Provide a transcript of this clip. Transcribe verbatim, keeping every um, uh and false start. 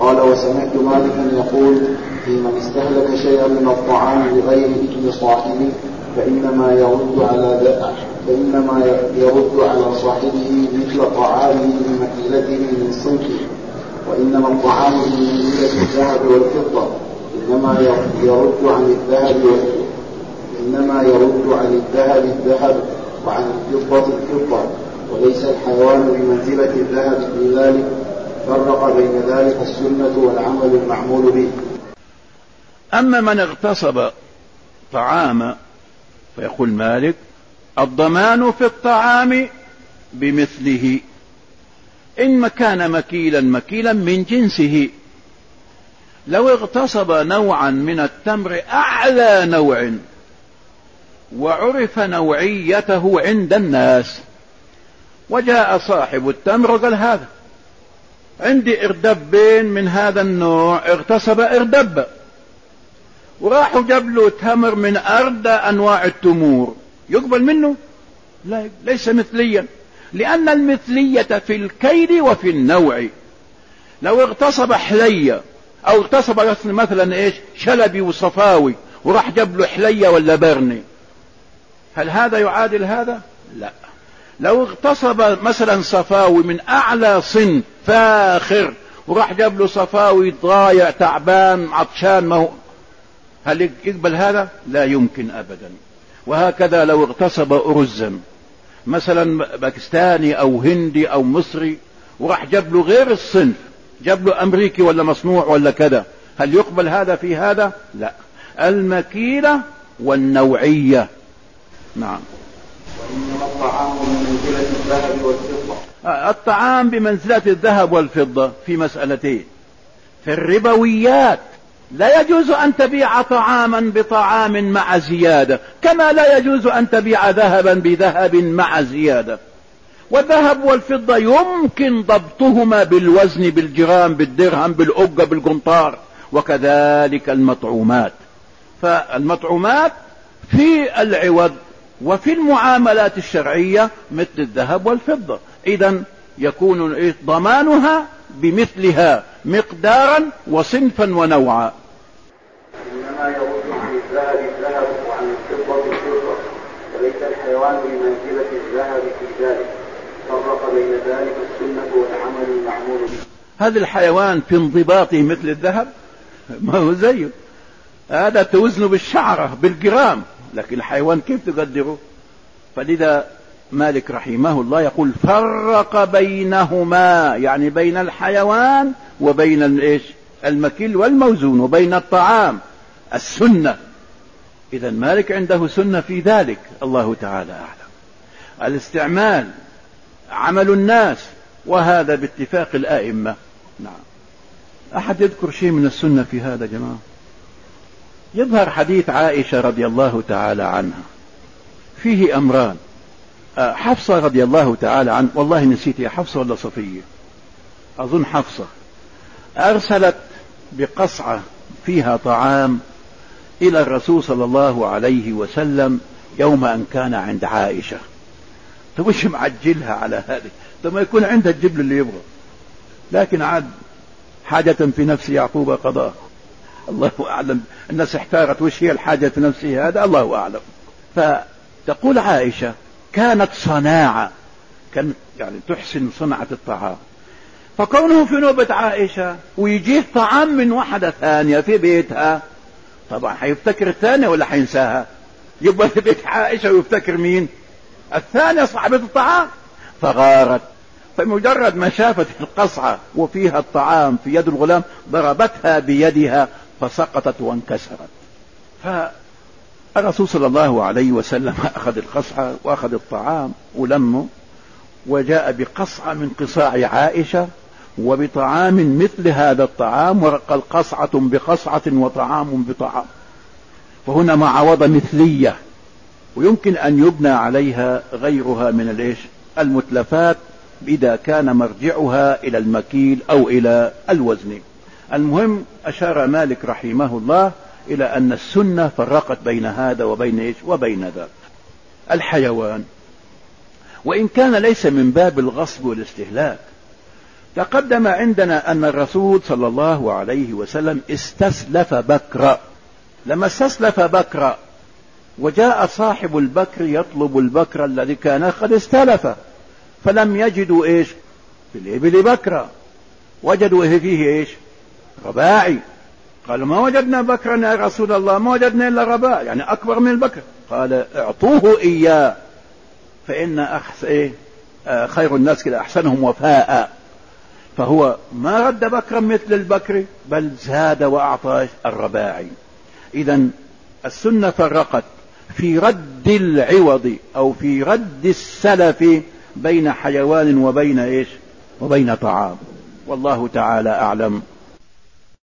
قال وسمعت مالكا يقول في من استهلك شيئا من الطعام لغير إذن صاحبه فإنما يرد على فإنما يرد على صاحبه مثل طعامه بمكيلته من صنفه، وإنما الطعام بمنزلة الذهب والفضة، إنما يرد عن الذهب إنما يرد عن الذهب الذهب وعن الفضة الفضة، وليس الحيوان بمنزلة الذهب في ذلك. فرق بين ذلك السنة والعمل المعمول به. أما من اغتصب طعام فيقول مالك الضمان في الطعام بمثله، إن كان مكيلا مكيلا من جنسه. لو اغتصب نوعا من التمر أعلى نوع وعرف نوعيته عند الناس، وجاء صاحب التمر وقال هذا عندي اردبين من هذا النوع، اغتصب اردب، وراحوا جاب له تمر من أردى أنواع التمور، يقبل منه؟ لا، ليس مثليا، لأن المثلية في الكيل وفي النوع. لو اغتصب حلية أو اغتصب مثلا إيش شلبي وصفاوي وراح جاب له حلية ولا برني، هل هذا يعادل هذا؟ لا. لو اغتصب مثلا صفاوي من أعلى صنف فاخر وراح جاب له صفاوي ضايع تعبان عطشان، ما هو هل يقبل هذا؟ لا يمكن أبدا. وهكذا لو اغتصب أرزا مثلا باكستاني أو هندي أو مصري وراح جاب له غير الصنف، جاب له أمريكي ولا مصنوع ولا كذا، هل يقبل هذا في هذا؟ لا. المكيلة والنوعية. نعم. وإنما الطعام بمنزلة الذهب والفضة. الطعام بمنزلة الذهب والفضة في مسألتين. في الربويات لا يجوز أن تبيع طعاما بطعام مع زيادة، كما لا يجوز أن تبيع ذهبا بذهب مع زيادة. والذهب والفضة يمكن ضبطهما بالوزن، بالجرام، بالدرهم، بالأجة، بالقنطار. وكذلك المطعومات، فالمطعومات في العوض وفي المعاملات الشرعية مثل الذهب والفضة، إذن يكون ضمانها بمثلها مقدارا وصنفا ونوعا. إنما يرد عن الذهب الذهب وعن الفضة الفضة، وليس الحيوان بمنزلة الذهب في ذلك. فرق بين ذلك السنة والعمل المعمول به. هذا الحيوان في انضباطه مثل الذهب؟ ما هو زيه، هذا توزنه بالشعرة بالجرام، لكن الحيوان كيف تقدره؟ فلذا مالك رحمه الله يقول فرق بينهما، يعني بين الحيوان وبين الايش المكيل والموزون وبين الطعام السنة. إذا مالك عنده سنة في ذلك، الله تعالى أعلم. الاستعمال عمل الناس، وهذا باتفاق الآئمة. نعم. أحد يذكر شيء من السنة في هذا جماعة؟ يظهر حديث عائشة رضي الله تعالى عنها فيه أمران. حفصة رضي الله تعالى عنها، والله نسيت يا حفصة ولا صفية، أظن حفصة، أرسلت بقصعة فيها طعام إلى الرسول صلى الله عليه وسلم يوم أن كان عند عائشة. طب وش معجلها على هذه؟ طب ما يكون عندها الجبل اللي يبغى، لكن عاد حاجة في نفس يعقوب قضاء، الله أعلم. الناس احتارت وش هي الحاجة في نفسه، هذا الله أعلم. فتقول عائشة كانت صناعة، كانت يعني تحسن صنعة الطعام، فكونه في نوبة عائشة ويجيه طعام من واحدة ثانية في بيتها، طبعا حيفتكر الثانية ولا حينساها؟ يبقى في بيت عائشة ويفتكر مين؟ الثانية صاحبة الطعام. فغارت، فمجرد ما شافت القصعة وفيها الطعام في يد الغلام ضربتها بيدها فسقطت وانكسرت. فالرسول صلى الله عليه وسلم أخذ القصعة وأخذ الطعام ولمه، وجاء بقصعة من قصاع عائشة وبطعام مثل هذا الطعام، وقال قصعة بقصعة وطعام بطعام. فهنا معوضة مثلية، ويمكن أن يبنى عليها غيرها من الإيش المتلفات إذا كان مرجعها إلى المكيل أو إلى الوزن. المهم أشار مالك رحمه الله إلى أن السنة فرقت بين هذا وبين إيش وبين ذا. الحيوان وإن كان ليس من باب الغصب والاستهلاك، تقدم عندنا أن الرسول صلى الله عليه وسلم استسلف بكرا. لما استسلف بكرا وجاء صاحب البكر يطلب البكر الذي كان قد استلف، فلم يجدوا ايش في الإبل بكرا، وجدوا فيه ايش رباعي. قالوا ما وجدنا بكرا يا رسول الله، ما وجدنا إلا رباع يعني أكبر من البكر. قال اعطوه إياه فإن أحس إيه آه خير الناس كده أحسنهم وفاء. فهو ما رد بكرا مثل البكر بل زاد وأعطى الرباعي. إذن السنة فرقت في رد العوض أو في رد السلف بين حيوان وبين إيش وبين طعام. والله تعالى أعلم.